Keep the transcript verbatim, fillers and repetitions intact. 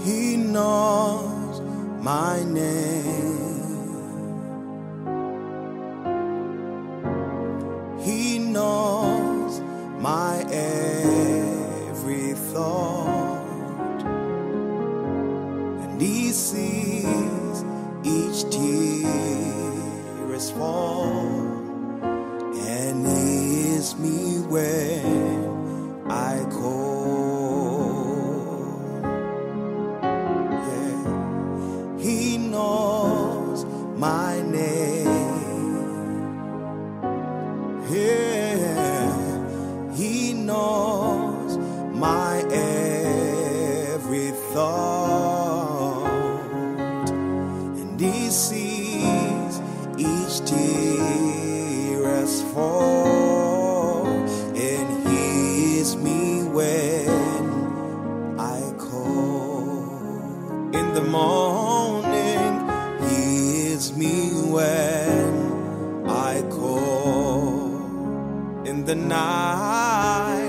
He knows my name. He knows my every thought, and He sees each tear is fall, and He hears me when I call. Yeah, He knows my name. Yeah, He knows my every thought, and He sees each tear as fall, and He hears me when I call. In the morning, He hears me when I call. In the night,